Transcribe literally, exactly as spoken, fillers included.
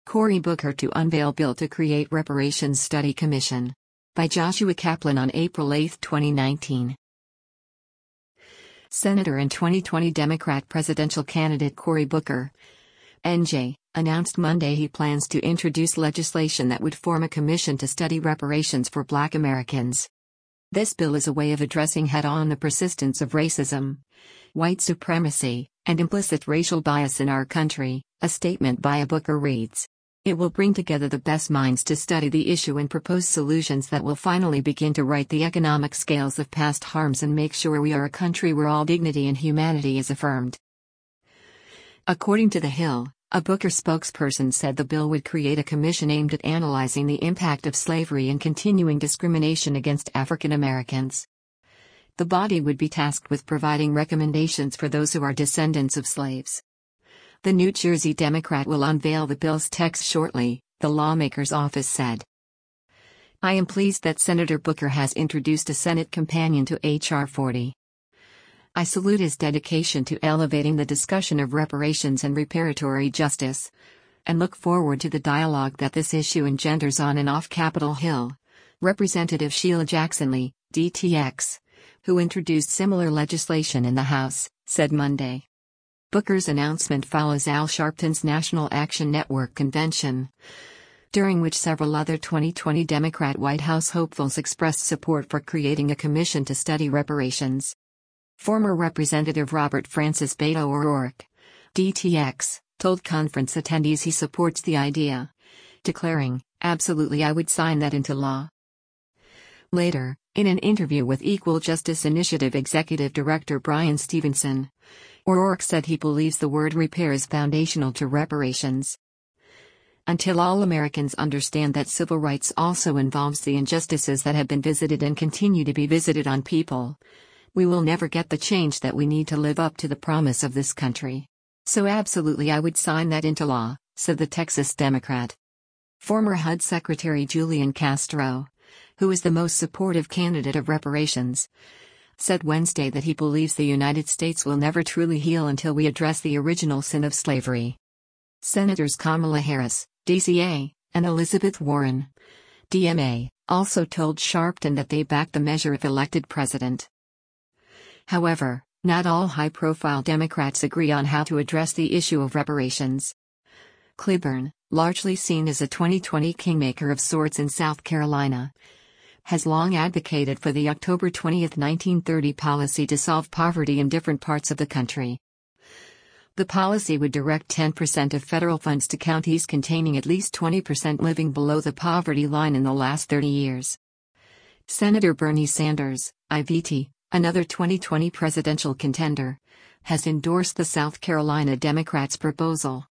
Cory Booker to unveil bill to create reparations study commission. By Joshua Kaplan on April eighth, twenty nineteen. Senator and twenty twenty Democrat presidential candidate Cory Booker, N J, announced Monday he plans to introduce legislation that would form a commission to study reparations for Black Americans. This bill is a way of addressing head-on the persistence of racism, white supremacy, and implicit racial bias in our country, a statement by Booker reads. It will bring together the best minds to study the issue and propose solutions that will finally begin to right the economic scales of past harms and make sure we are a country where all dignity and humanity is affirmed. According to The Hill, a Booker spokesperson said the bill would create a commission aimed at analyzing the impact of slavery and continuing discrimination against African Americans. The body would be tasked with providing recommendations for those who are descendants of slaves. The New Jersey Democrat will unveil the bill's text shortly, the lawmaker's office said. I am pleased that Senator Booker has introduced a Senate companion to H R forty. I salute his dedication to elevating the discussion of reparations and reparatory justice, and look forward to the dialogue that this issue engenders on and off Capitol Hill. Representative Sheila Jackson Lee, D T X, who introduced similar legislation in the House, said Monday. Booker's announcement follows Al Sharpton's National Action Network convention, during which several other twenty twenty Democrat White House hopefuls expressed support for creating a commission to study reparations. Former Representative Robert Francis Beto O'Rourke, D T X, told conference attendees he supports the idea, declaring, "Absolutely, I would sign that into law." Later, in an interview with Equal Justice Initiative Executive Director Brian Stevenson, O'Rourke said he believes the word repair is foundational to reparations. Until all Americans understand that civil rights also involves the injustices that have been visited and continue to be visited on people, we will never get the change that we need to live up to the promise of this country. So absolutely I would sign that into law, said the Texas Democrat. Former H U D Secretary Julian Castro, who is the most supportive candidate of reparations, said Wednesday that he believes the United States will never truly heal until we address the original sin of slavery. Senators Kamala Harris, D C A, and Elizabeth Warren, D M A, also told Sharpton that they backed the measure if elected president. However, not all high-profile Democrats agree on how to address the issue of reparations. Clyburn, largely seen as a twenty twenty kingmaker of sorts in South Carolina, has long advocated for the October twentieth nineteen thirty policy to solve poverty in different parts of the country. The policy would direct ten percent of federal funds to counties containing at least twenty percent living below the poverty line in the last thirty years. Senator Bernie Sanders, I V T, another twenty twenty presidential contender, has endorsed the South Carolina Democrats' proposal.